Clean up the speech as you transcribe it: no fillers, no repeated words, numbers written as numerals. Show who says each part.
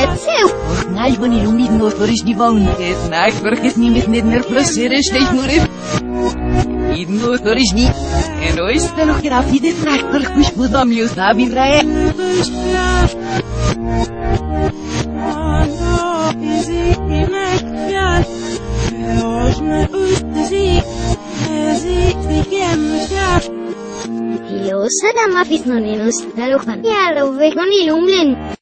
Speaker 1: Dumnezeu!
Speaker 2: N-ai bani lumit nu fărăși de vaunte, n-ai fărăși nimeni ne plăcere și te-ai murit. I nu fărăși ni, eroi stă loc era fi de tractor cu șpudam eu sabi vraie.
Speaker 1: Eu să n-am afis noninus, dar o fan iar o vei goni lumlen.